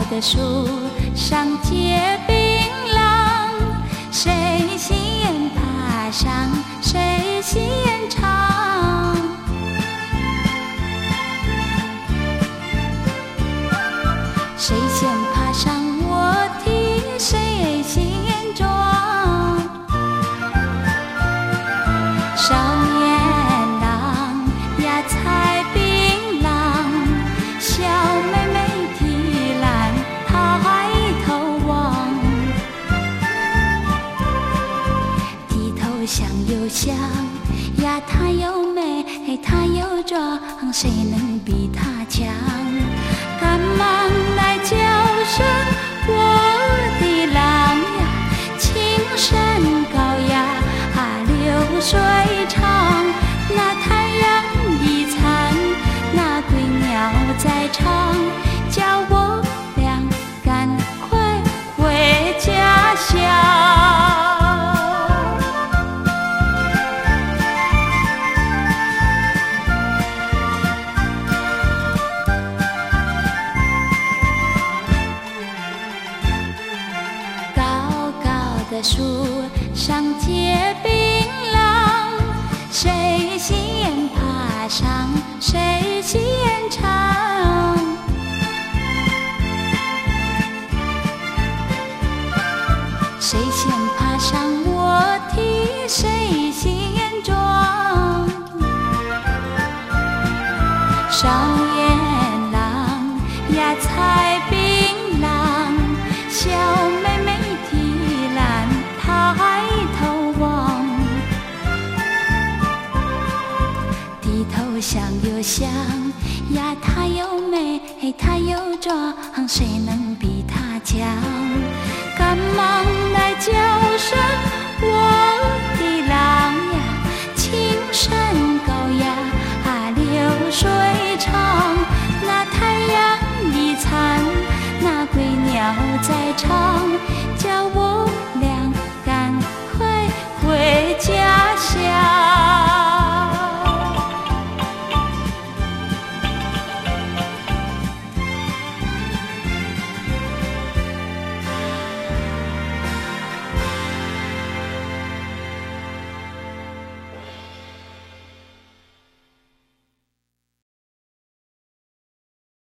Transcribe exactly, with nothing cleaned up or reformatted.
的树上结槟榔，谁先爬上，谁先尝。谁先爬上我替谁先撞。少年郎呀采槟榔，小妹妹提篮抬头望。低头想又想呀，她又美，她又壮，谁能比她强？赶忙来叫声我的郎呀，青山高呀，啊流水长。那太阳一残，那归鸟在唱，叫我俩赶快回家乡。的树上结槟榔，谁先爬上，谁先尝。谁先爬上我替谁先撞。少年郎呀采槟榔，小妹妹提篮抬头望。低头想又想呀，她又美，她又壮，谁能比她强？赶忙来叫声我的郎呀，青山高呀，啊流水长。那太阳一残，那归鸟在唱。